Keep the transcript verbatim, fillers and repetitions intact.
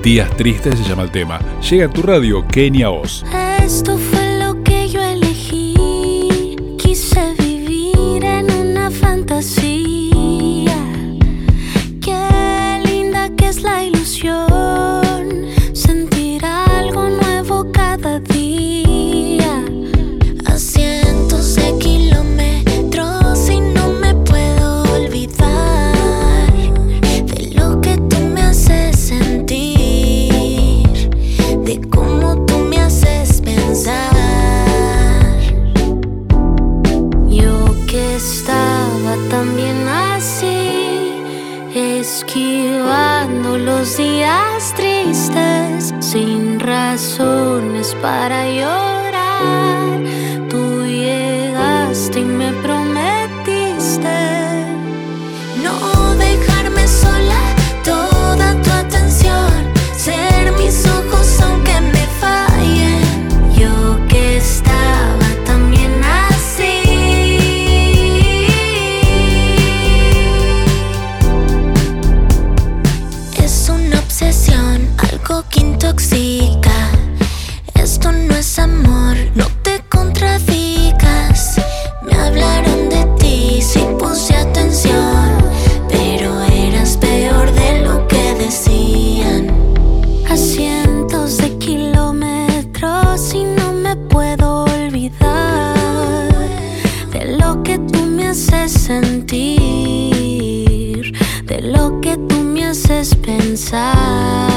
Días Tristes se llama el tema. Llega a tu radio, Kenia Oz. Esto fue lo que yo elegí. Quise vivir en una fantasía. Qué linda que es la ilusión. Sentir algo nuevo cada día. A cientos de kilómetros y no me puedo olvidar de lo que tú me haces sentir, de cómo tú me haces pensar. Yo que estaba también así, esquivando los días tristes, sin razones para llorar. Tú llegaste y me prometiste no dejarme sola, toda tu atención, ser mis ojos aunque me fallen. Yo que estaba también así. Es una obsesión, algo que intoxica. Esto no es amor, no te contradigas. Me hablaron de ti, sí puse atención, pero eras peor de lo que decían. A cientos de kilómetros y no me puedo olvidar de lo que tú me haces sentir, de lo que tú me haces pensar.